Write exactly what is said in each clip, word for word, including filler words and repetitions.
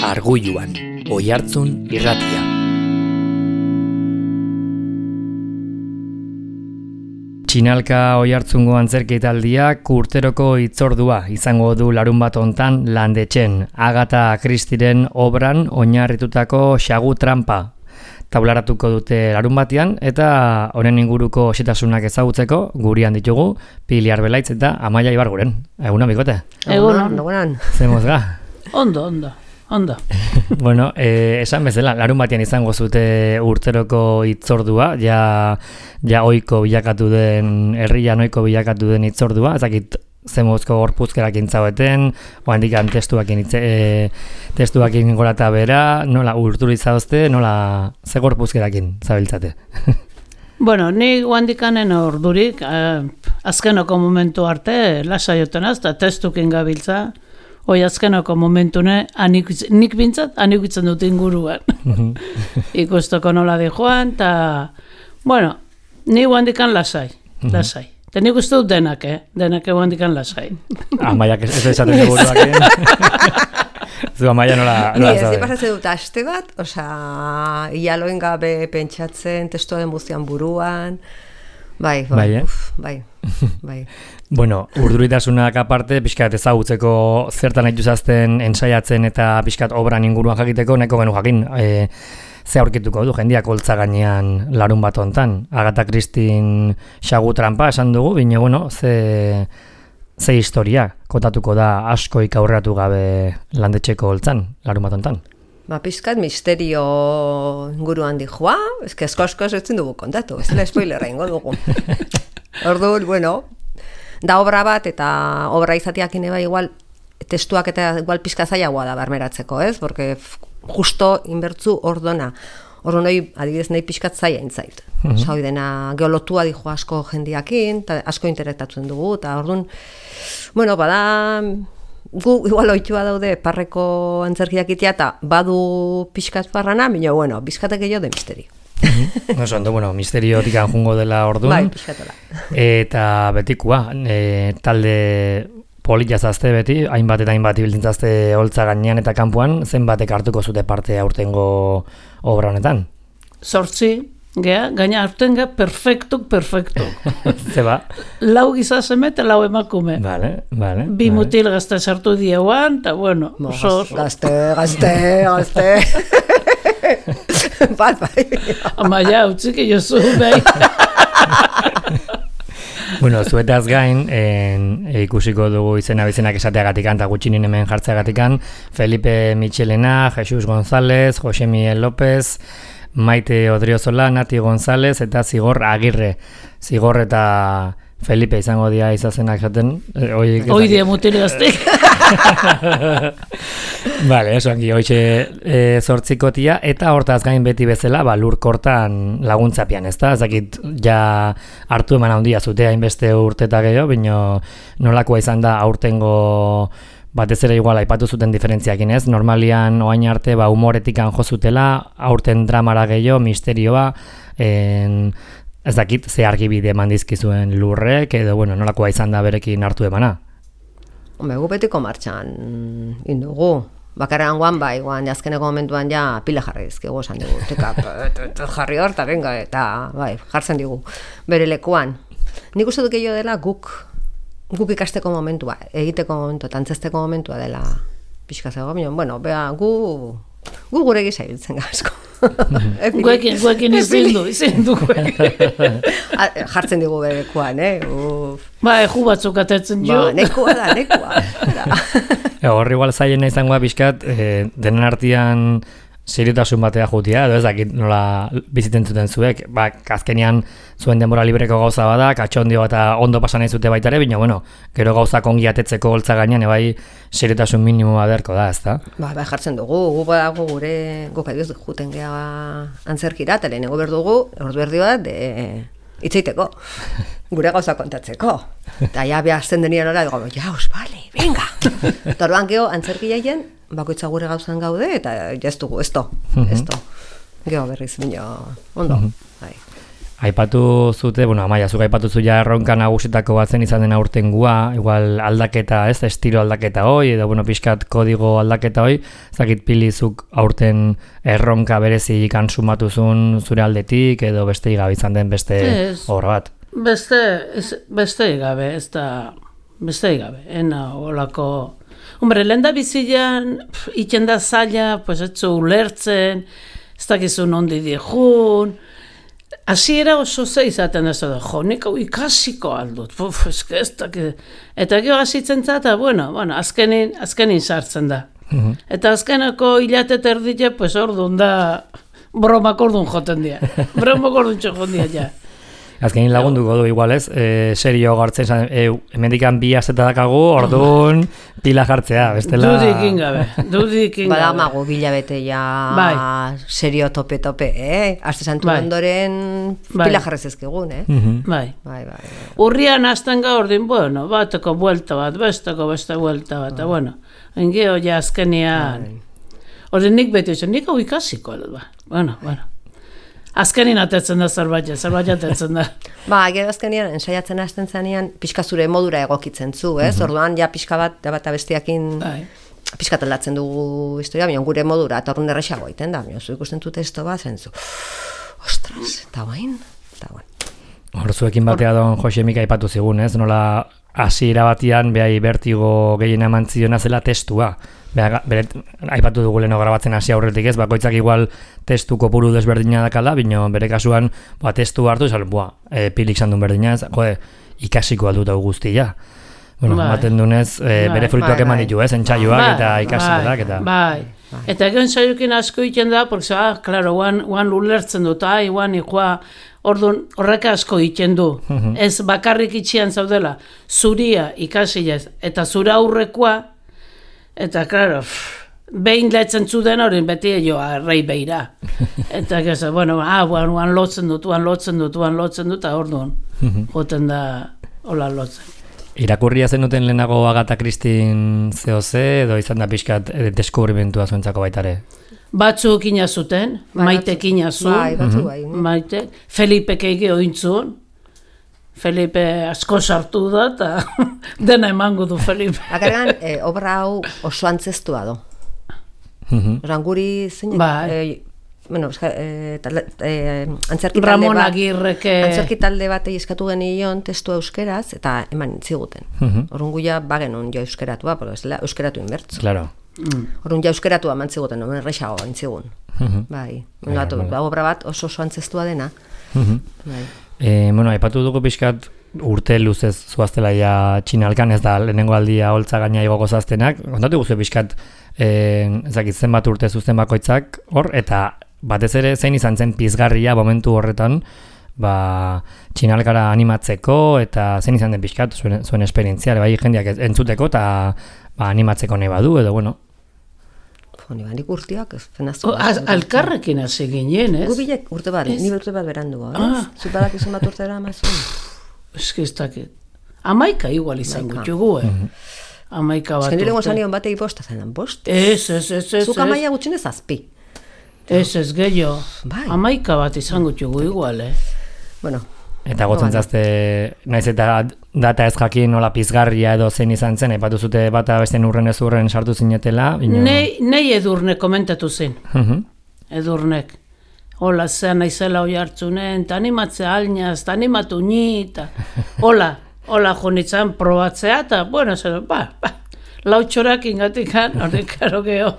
Argulluan, Oihartzun irratia. Txinalka Oihartzungo antzerkitaldiak urteroko hitzordua izango du larun bat hontan Landetxen, Agatha Christieren obran oinarritutako xagu trampa taularatuko dute larun batean, eta honen inguruko xetasunak ezagutzeko gurian ditugu Pili Arbelaitz eta Amaia Ibarguren. Egunon, bikote? Egunon, egunon. Zemozga? Ondo, ondo. Ondo. Bueno, eh, esan bezala, larun batean izango zute urteroko hitzordua, ja, ja oiko bilakatu den, herrian oiko bilakatu den hitzordua, ezakit zemozko gorpuzkerak intzaueten, oandikan testuakin, e, testuakin gorata bera, nola urturu izadozte, nola ze gorpuzkerakin zabiltzate? Bueno, ni oandikanen ordurik, eh, azkenoko momentu arte, lasaiotenaz, eta testukin gabiltza, hoi azkenoko momentune, anik, nik bintzat, anikitzen dut inguruan. Ikustoko nola di joan, eta, bueno, ni oandikan lasai, lasai. Eta nik uste dut denak, eh? Denak oandikan lasai. Amaiak ez esaten seguruak, Zu Amaia nola... Ni ez di pasatzen dut aste bat, osea, ialoen gabe pentsatzen, testuaren guztian buruan, bai, bai, bai, eh? uf, bai, bai. Bueno, urduritasunak aparte, pixkat ezagutzeko zertan nahi duzazten ensaiatzen eta pixkat obran inguruan jakiteko, nahiko genu jakin, e, ze aurkituko du jendiak holtza gainean larun bat hontan. Agatha Christien xagu trampa esan dugu, bine, bueno, ze, ze historia kotatuko da askoik aurreratu gabe Landetxeko holtzan larun bat hontan. Ba, pizkat misterio inguruan dijoa, eske asko asko ez dugu kontatu, ez dela spoilerra ingo dugu. Orduan, bueno, da obra bat, eta obra izateakin eba igual, testuak eta igual pizka zailagoa da barmeratzeko, ez? Porque justo inbertzu ordona. Orduan hori, adibidez nahi pizkat zaila intzait. Mm -hmm. Hoi dena geolotua dijo asko jendiakin, eta asko interretatzen dugu, eta orduan, bueno, bada... Gu igual ohitua daude parreko antzerkiak itea eta badu pixkat parrana, baina bueno, bizkatek gehiago de misterio. No ondo, bueno, misteriotik jungo dela orduan. Bai, pixkatola. Eta betikua, e, talde politazazte beti, hainbat eta hainbat ibiltintzazte holtza gainean eta kanpoan, zenbatek hartuko zute parte aurtengo obra honetan? Zortzi, gea, gaina aurtenga perfektuk, perfektuk. Zeba? Lau gizaseme eta lau emakume. Vale, vale. Bi vale. Mutil gazte sartu dieuan, eta bueno, Bo, oso, oso. Gazte, gazte, gazte. Bat, bai. Amaia, utzik jozu, bai. Bueno, zuetaz gain, en, e, ikusiko dugu izena bizenak esateagatikan eta gutxinin hemen jartzeagatikan, Felipe Michelena, Jesus González, Jose Miguel López, Maite Odriozola, Nati González eta Zigor Agirre. Zigor eta Felipe izango dira izazenak jaten. Hoi die mutil gaztek. Vale, eso angi, hoxe e, zortzikotia, eta hortaz gain beti bezala, ba, lurkortan laguntzapian, ez da? Ezakit, ja hartu eman handia zute hainbeste urteta gehiago, bino nolakoa izan da aurtengo batez ere igual aipatu zuten diferentziakin, ez? Normalian oain arte ba humoretikan jo zutela, aurten dramara gehiago, misterioa, en, ez dakit ze argibide eman dizkizuen lurrek, edo bueno, nolakoa izan da berekin hartu emana. Hombre, gu betiko martxan indugu. Bakarrean guan, bai, guan, azkeneko momentuan ja pila jarri dizkigu esan dugu. Teka, jarri hor, eta venga, eta bai, jartzen digu bere lekuan. Nik uste dut gehiago dela guk guk ikasteko momentua, egiteko momentua, eta antzesteko momentua dela pixka zego, bueno, beha, gu, gu gure gisa ibiltzen gazko. Guekin, guekin izin du, izin du. Jartzen digu berekuan, eh? Uf. Ba, eju batzuk atetzen jo. Ba, nekua da, nekua. Horri igual zailena izangoa pixkat, eh, denen artean seriotasun batea jutia, edo ez dakit nola biziten zuten zuek, ba, azkenean zuen denbora libreko gauza bada, katxondio eta ondo pasan nahi zute baitare, bina, bueno, gero gauzak ongi atetzeko holtza gainean, ebai seriotasun minimoa beharko da, ez da? Ba, ba, jartzen dugu, gu badago gure, guk adiz juten geha antzerkira, eta lehenengo berdugu, ordu berdi bat, de, itzeiteko, gure gauza kontatzeko. Eta ja, behazten denien hori, dugu, ja, bale, venga! Eta orduan geho, antzerki jaien, bakoitza gure gauzan gaude, eta jaztugu, ez to, ez to. Geho berriz, bino, ondo, bai. Aipatu zute, bueno, Amaia, zuk aipatu zu ja erronka nagusitako batzen izan den aurtengua, igual aldaketa, ez, estilo aldaketa hoi, edo, bueno, pixkat kodigo aldaketa hoi, zakit Pili zuk aurten erronka berezi ikan sumatuzun zure aldetik, edo beste gabe izan den beste obra bat. Beste, beste gabe, ez da, beste gabe, ena olako... Hombre, lehen da bizilean, iten da zaila, pues etzu ulertzen, ez dakizu nondi dijun, hasiera oso ze izaten ez da, jo, nik hau ikasiko aldut, puf, eske ez dakit, eta gero hasitzen eta, bueno, bueno, azkenin, azkenin sartzen da. Uh-huh. Eta azkenako hilate terdite, pues orduan da, bromak orduan joten dira, bromak orduan txokon dira, ja. Azkenin lagunduko du igual ez, e, serio gartzen, e, hemendikan bi asteta dakagu, orduan pila jartzea, bestela... Dudik ingabe, dudik ingabe. Badamago bilabete ja bai. Serio tope-tope, eh? Aste santu bai. Ondoren bai. Pila jarrez ezkegun, eh? Uh-huh. Bai. Bai, bai, bai. Urrian hasten gaurdin, bueno, bateko buelta bat, besteko beste buelta bat, bai. Bueno, engeo ja azkenian... Hori nik beti zen, nik hau ikasiko, ba. Bueno, bueno. Azkenin atetzen da zerbait, zerbait atetzen da. Ba, gero azkenian, ensaiatzen hasten zanean, pixka zure modura egokitzen zu, ez? Uh-huh. Orduan, ja pixka bat, da bat abestiakin bai. Pixka taldatzen dugu historia, baina gure modura, eta horren errexago egiten da, baina zu ikusten du testo bat, zen zu, ostras, eta guain, eta guain. Hor zuekin batea don Josemika aipatu zigun, ez? Nola hasiera batian, behai bertigo gehien eman ziona zela testua. Beha, beret, aipatu dugu leheno grabatzen hasi aurretik ez, bakoitzak igual testu kopuru desberdina dakala, bino bere kasuan ba, testu hartu, esal, bua, e, Pilik sandun berdina ez, jode, ikasiko aldut hau guztia. Bueno, bai. Baten dunez, e, bai, bere fruituak bai, eman ditu ez, entxaioak bai, eta ikasikoak. Eta... Bai, bai. Eta egon saiokin asko iten da, porque, ah, klaro, guan, guan ulertzen dut, ai, guan ikua, orduan horrek asko iten du. Uh-huh. Ez bakarrik itxian zaudela, zuria ikasilez, eta zura aurrekoa, eta, klaro, behin letzen zuden hori beti joa rei beira. Eta, geza, bueno, ah, guan, guan lotzen dut, guan lotzen dut, guan lotzen dut, eta orduan, joten da, hola lotzen. Irakurria zenuten lehenago Agatha Christien zehoze, edo izan da pixkat deskubrimentua zuentzako baitare? Batzuk inazuten, bai, Maitek inazun, bai, batzu bai. Maite, Felipe keige ointzun, Felipe asko sartu da, eta dena emango du Felipe. Akargan, eh, obra hau oso antzestua do. Uh-huh. Oran guri zeinek... Bai. Eh, bueno, eh, talde, eh, antzerki talde Ramon bat... Agirreke... Antzerki talde bat eskatu genion testu euskeraz, eta eman ziguten. Uh-huh. Orrun guia bagenon jo euskeratua, pero ez dela euskeratu inbertzu. Claro. Mm. Orrun ja euskeratua eman ziguten, omen errexago entzigun. Uh-huh. Bai. Bai, bai. Obra bat oso oso antzestua dena. Uh-huh. Bai. E, bueno, aipatu dugu pixkat urte luzez zuaztela ja txinalkan, ez da lehenengo aldia holtza gaina igoko zaztenak. Kontatu guzu pixkat e, ezakit zenbat urte zuzten bakoitzak hor, eta batez ere zein izan zen pizgarria momentu horretan ba, txinalkara animatzeko, eta zein izan den pixkat zuen, zuen esperientzia, bai jendeak entzuteko eta ba, animatzeko nahi badu, edo bueno. Ni banik urteak, ez fenazko. Alkarrekin hasi ginen, ez? Gu bilek urte bat, ni urte bat berandu, ez? Ah. Zupadak izan bat urte dara mazun. Ez que ez dakit. Amaika igual izan gutxugu, eh? Amaika bat urte. Ez que nire gozanion batei bosta zenan, bost? Ez, ez, ez, ez. Zuk amaia gutxinez azpi. Ez, ez, gehiago. Amaika bat izan gutxugu igual, eh? Bueno. Eta gotzen zazte, naiz eta data ez jakin nola pizgarria edo zein izan zen, epatu zute bata beste urren ez urren sartu zinetela. Ino... Nei, nei Edurne komentatu zen. Uh-huh. Edurnek. Hola, zean naizela hoi hartzunen, eta animatzea alnaz, eta animatu ni, eta hola, hola jonitzen probatzea, eta bueno, zer, ba, ba, lautxorak ingatikan, horrek karo geho.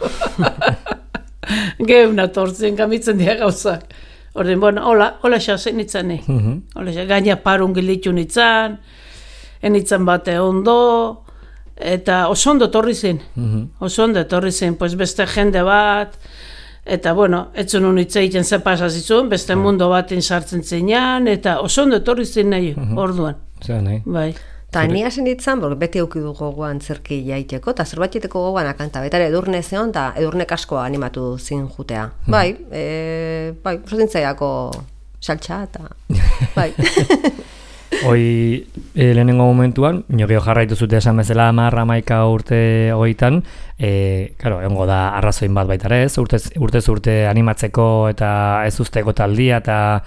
Geuna tortzen gamitzen dira gauzak. Orden, bueno, hola, hola xasen nintzen ni. Uh-huh. Hola xa, gaina parun gilitu nintzen, enitzen bate ondo, eta oso ondo torri zen. Uh-huh. Oso ondo torri zen, pues beste jende bat, eta bueno, etzun unitze egiten ze pasazizun, beste uh-huh. mundo batin sartzen zenean, eta oso ondo torri zen nahi, uh-huh. orduan. Zer nahi. Bai. Ta ni hasen ditzan, porque beti aukidu gogoan zerki jaiteko, eta zerbatiteko gogoan akanta, betare Edurne zeon, eta Edurnek asko animatu zin jutea. Hmm. Bai, e, bai, prosintzaiako saltxa, eta bai. Hoi, e, lehenengo momentuan, inogio jarraitu zute esan bezala hamar hamaika urte hogeitan, e, claro, egongo da arrazoin bat baita ez, urtez, urtez urte animatzeko eta ez usteko taldia, eta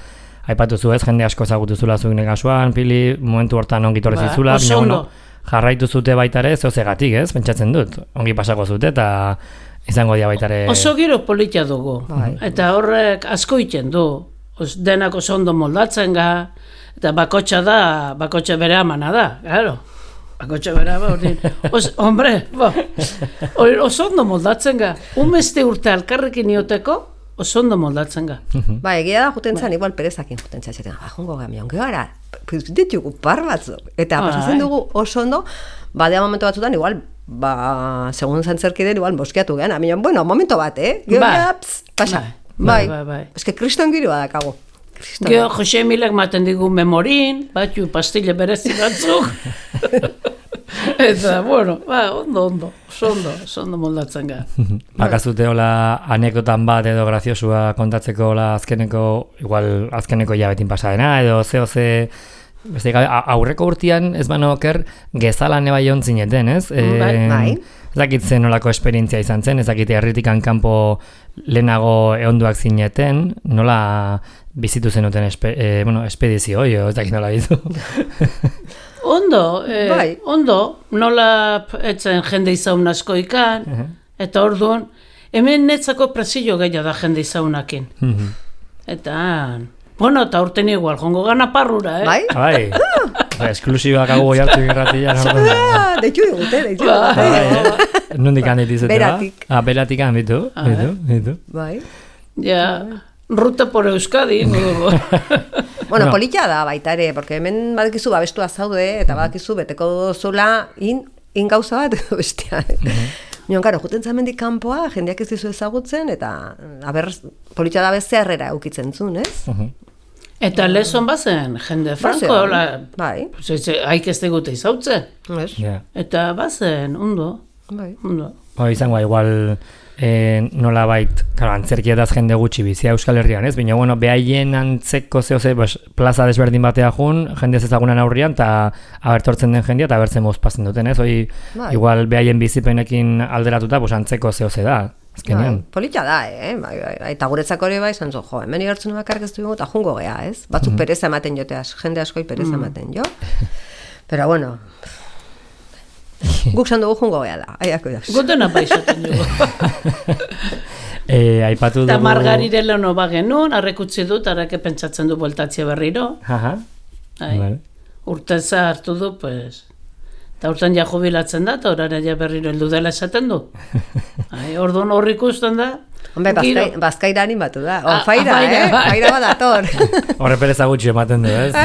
aipatu zu ez, jende asko ezagutu zula zuik negasuan, Pili, momentu hortan ongi torre zizula, baina bueno, jarraitu zute baitare zeozegatik, ez, pentsatzen dut, ongi pasako zute, eta izango dia baitare... Oso giro politia dugu, eta horrek asko iten du, os, denak oso ondo moldatzen ga, eta bakotxa da, bakotxa bere amana da, claro. Bakotxa bera, ba, ordin. Os, hombre, ba, oso ondo moldatzen ga. Umeste urte alkarrekin ioteko, oso ondo moldatzen ga. Ba, egia da juten zan, igual perezakin juten zatzen, ba, jongo gamion, gara, ditugu par batzuk. Eta pasatzen dugu oso ondo, badea momentu batzutan, igual, ba, segun zantzerkiden, igual, boskiatu gehan, amion, bueno, momento bat, eh? Gero, ba, ps, pasa. Bai, bai, bai. Ez que kriston giro badakago. Gero, Jose Emilek maten digu memorin, batxu pastile berezi batzuk. Eta, bueno, ba, ondo, ondo, oso ondo, oso ondo moldatzen ga. Bakazute hola anekdotan bat edo graziosua kontatzeko hola azkeneko, igual azkeneko jabetin pasadena, edo zeo ze, beste, aurreko urtean ez bano oker gezalan eba joan zineten, ez? Bai, bai. Ez dakit zen nolako esperientzia izan zen, ez dakit herritikan kanpo lehenago eonduak zineten, nola bizitu zenuten espe, e, bueno, espedizio, jo, ez dakit nola bizu. Ondo, eh, bai. Ondo, nola etzen jende izaun asko ikan, uh-huh. Eta orduan, hemen netzako presillo gehiago da jende izaunakin. Uh-huh. Eta, bueno, eta urten igual, jongo gana parrura, eh? Bai? Bai, esklusiboak hau jartu irratian. Deitu digute, deitu digute. Nondik handit izate, ba? Beratik. Ah, beratik handitu, bitu, bitu. Bai. Ja, ruta por Euskadi, no. Bueno, no. Politia da baita ere, porque hemen badakizu babestua zaude, eta badakizu beteko dozula in, in gauza bat edo bestia. Nion, karo, juten zamendik kanpoa, jendeak ez dizu ezagutzen, eta aber, politia da bezea herrera eukitzen zuen, ez? Uh-huh. Eta lezon bazen, jende franko, la, bai. Haik ez digute izautzen. Yeah. Eta bazen, ondo, bai. Ondo. Ba, izango, igual... E, nola bait, claro, antzerkietaz jende gutxi bizia Euskal Herrian, ez? Baina, bueno, behaien antzeko zehose, pues, plaza desberdin batea jun, jende ez ezagunan aurrian, eta abertortzen den jendea, eta abertzen mozpazen duten, ez? Hoi, bai. Igual, behaien bizipenekin alderatuta, pues, antzeko zehose da, azkenean. Bai, politia da, eh? Bai, bai, bai. Eta guretzako ere bai, zanzo, jo, hemen igartzen bakarrik ez dugu, eta jungo gea, ez? Batzuk mm-hmm. pereza ematen joteaz, jende askoi pereza ematen jo. Pero, bueno... Guk sandu jungo gehala, aiako da. Gotena paisaten dugu. e, aipatu dugu... Eta margarire leheno bagenun, arrekutzi dut, arreke pentsatzen du bueltatzea berriro. Aha. Vale. Urteza hartu du, pues... Eta urten ja jubilatzen da, eta horara ja berriro heldu dela esaten du. Orduan horri ikusten da. Hombre, bazkai, bazkaira animatu da. O, faira, ah, eh? Faira bat ator. Horre pereza gutxi ematen du, ez?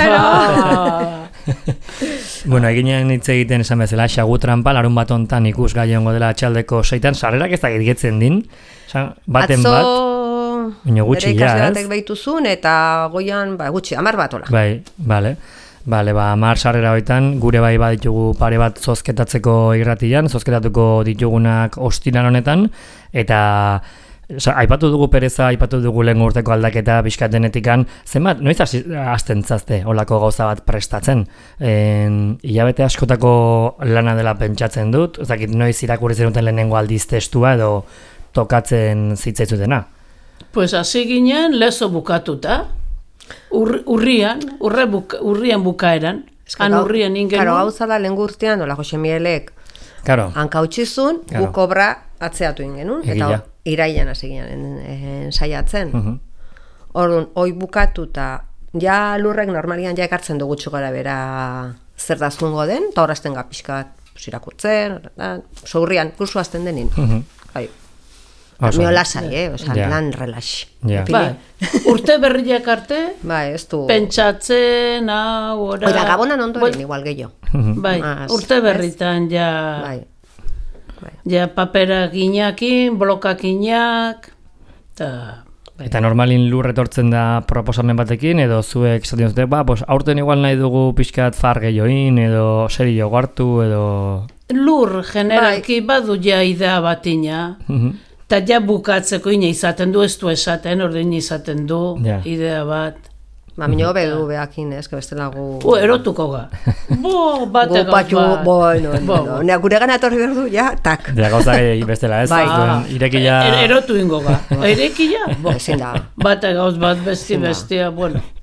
Bueno, eginean hitz egiten esan bezala, xagu trampa, larun bat ontan ikus gai hongo dela txaldeko seitan, sarrerak ez da getgetzen din, baten Atzo... bat, baina gutxi ja, ez? Batek behituzun, eta goian, ba, gutxi, amar bat ola. Bai, bale. Bale, ba, amar sarrera hoitan, gure bai baditugu pare bat zozketatzeko irratian, zozketatuko ditugunak ostiran honetan, eta... Osa, aipatu dugu pereza, aipatu dugu lehen urteko aldaketa pixkat denetikan, zenbat, noiz hasten zazte olako gauza bat prestatzen? En, hilabete askotako lana dela pentsatzen dut, ezakit noiz irakurri zenuten lehenengo aldiz testua edo tokatzen zitzaitzutena? Pues hasi ginen lezo bukatuta, Ur, urrian, urre buka, urrian bukaeran, han urrian ingenu. Karo, gauza da lehen urtean, hola Jose Mielek, claro. Hankautxizun, claro. Bukobra atzeatu ingenun, eta iraian hasi ginen ensaiatzen. Uh-huh. Orduan, hoi bukatuta, ja lurrek normalian ja ekartzen dugu txugara bera zer da zungo den, eta horazten gapizkat irakurtzen, sourrian, kursu azten denin. Uh-huh. Bai. Mio lasai, eh? Osa, yeah. Lan relax. Yeah. Bai, urte berriak arte, bai, ez du... pentsatzen, hau, ora... Oida, gabonan ondoren, bai. Igual gehiago. Bai, Mas, urte berritan, ja... Bai. Bai. Ja, paperak inakin, blokak inak, eta... Bai. Eta normalin lur etortzen da proposamen batekin, edo zuek esaten zute, ba, pues, aurten igual nahi dugu pixkat far gehioin, edo serio hartu, edo... Lur, generalki, bai. Badu ja idea batina, eta ja bukatzeko ina izaten du, ez du esaten, ordin izaten du, yeah. Idea bat. Ba, minio bedu behakin, ez, que bestela gu... U, erotuko ga. Bo, bate gauz bat. Bo, no, no, no. Nea gure gana etorri behar du, ja, tak. Dea gauza gehi bestela, ez? Bai. Irekia... Er, erotu ingo ga. Irekia? Bo. Ezin da. Bate gauz bat, besti, bestia, bueno.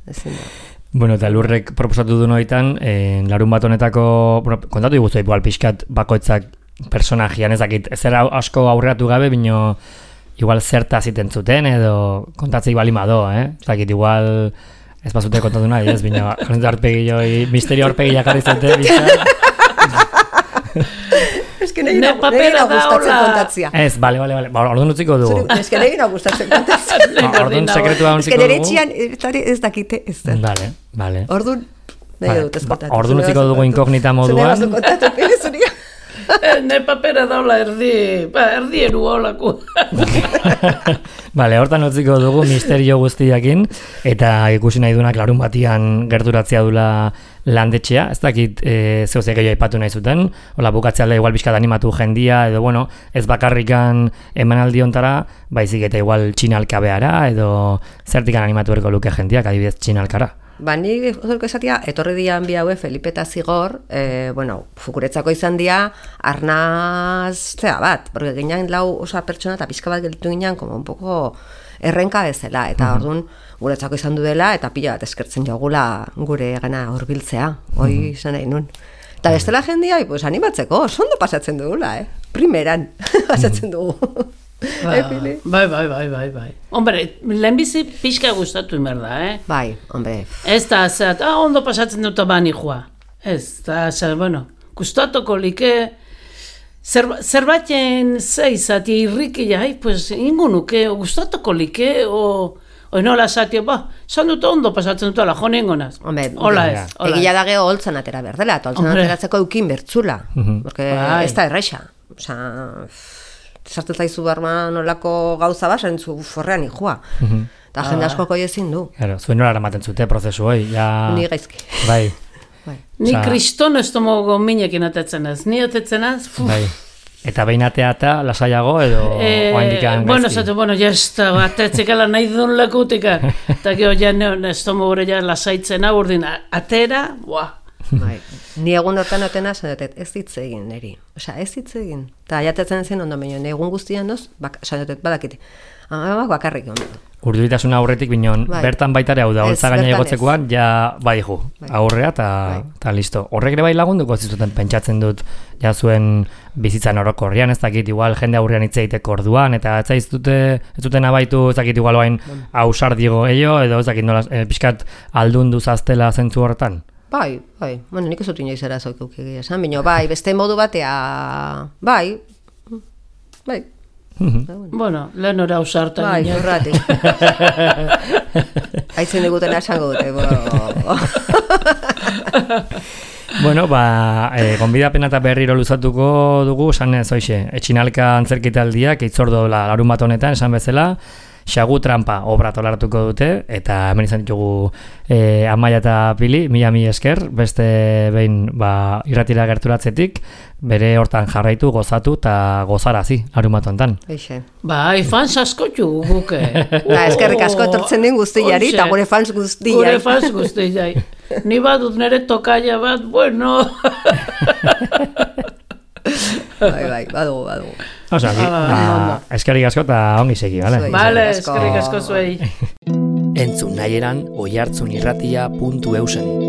ezin da. Bueno, eta Lurrek proposatu du noitan, eh, larun bat honetako, bueno, kontatu diguzu igual pixkat bakoitzak personajian, ez dakit, ez era asko aurreatu gabe, bino igual zerta ziten zuten, edo kontatzei bali mado, eh? Ez dakit, igual ez bazute kontatu nahi, ez, bino aurpegi joi, misterio aurpegi jakarri zute, bizka. Ez que nahi nahi gustatzen kontatzia. Ez, bale, bale, bale, ba, orduan utziko dugu. Ez que nahi gustatzen kontatzia. Orduan sekretua utziko dugu. Ez que nire etxian ez dakite, ez da. Bale, bale. Orduan, nahi dut ez kontatu. Orduan utziko dugu inkognita moduan. Zune bazu kontatu, pili zuria. Ne papera daula erdi, ba, erdi eru holako. Bale, hortan utziko dugu misterio guztiakin, eta ikusi nahi dunak larun batian gerturatzea dula landetxea, ez dakit e, zeuzek gehiago aipatu nahi zuten, hola bukatzea da igual bizkat animatu jendia, edo bueno, ez bakarrikan emanaldi ontara, baizik eta igual txinalkabeara, edo zertikan animatu berko luke jendiak, adibidez txinalkara. Ba, ni zorko esatia, etorri dian bi haue Felipe eta Zigor, e, bueno, fukuretzako izan dia, arnaztea bat, porque ginean lau osa pertsona eta pixka bat gelditu ginean, como un poco errenka bezala, eta uh-huh. Orduan guretzako izan du dela, eta pila bat eskertzen jogula gure gana hurbiltzea, hoi uh-huh. Izan nahi nun. Eta bestela jendia, pues, animatzeko, sondo pasatzen dugula, eh? Primeran pasatzen dugu. Ba, bai, bai, bai, bai, bai. Hombre, lehenbizi pixka gustatu imer da, eh? Bai, hombre. Ez da, zat, ah, ondo pasatzen dut bani joa. Ez da, zat, bueno, gustatuko like, zer, zerbaiten zeizati irriki jai, pues, ingunuke, gustatuko like, o... Oi nola zati, ba, zan dut ondo pasatzen dut, ala, jo ningonaz. Hombre, hola ez, hola ez. Egia da geho holtzan atera berdela, eta holtzan ateratzeko eukin bertzula, uh-huh. Porque bai. Ez da erraixa. Osa, sartzen zaizu barma nolako gauza bat, zentzu forrean ikua. Uh-huh. Eta ah, jende asko koi ezin du. Claro, zuen nola eramaten zute prozesu hoi, ja... Ni gaizki. Bai. Bai. Ni kriston ez tomogo minekin atetzen ez, ni atetzen ez, bai. Eta behin atea lasaiago edo eh, oaindikan gaizki? Bueno, zatu, bueno, ja ez da, atetzikala nahi duen lekutika. Eta gero, ja, ez tomo gure ja lasaitzen hau, urdin, atera, buah. Bai. Ni egun hortan otena sanotet, ez hitz egin neri. Osea, ez hitz egin. Ta jatetzen zen ondo baino egun guztian doz, bak, sanotet badakite. Ah, bakarrik ondo. Urduritasun aurretik binon, bai. Bertan baitare hau da, holtza gaina egotzekoan, ja bai ju, bai. Aurrea eta bai. Listo. Horrek ere bai lagunduko zizuten pentsatzen dut, ja zuen bizitzan orokorrian, ez dakit igual jende aurrean hitz egiteko orduan, eta ez zaiztute, ez duten abaitu, ez dakit igual oain hausar digo ello, edo ez dakit nola, e, pixkat aldundu zaztela zentzu horretan. Bai, bai, bueno, nik ez dut inoiz erazoik egia esan, bino, bai, beste modu batea, bai, bai. Mm-hmm. Bueno, lehen ora usartan. Bai, horratik. Aitzen diguten esango dute. Bueno, ba, e, gonbidapena eta berriro luzatuko dugu, esan ez hoxe, etxinalka antzerkitaldiak, itzordo la, larun bat honetan, esan bezala, Xagu Trampa obra tolartuko dute, eta hemen izan ditugu e, Amaia eta Pili, mila mi esker, beste behin ba, irratira gerturatzetik, bere hortan jarraitu, gozatu eta gozarazi, larun bat honetan. Eixe. Bai, fans asko txu guke. Ba, eskerrik asko etortzen den guztiari, eta gure fans guztiai. Gure fans guztiai. Ni badut nire tokaia bat, bueno... Bai, bai, badugu, badugu. Osa, ah, eskerrik asko eta ongi segi, bale? Bale, eskerrik asko zuei. Entzun nahieran oihartzunirratia puntu eusen.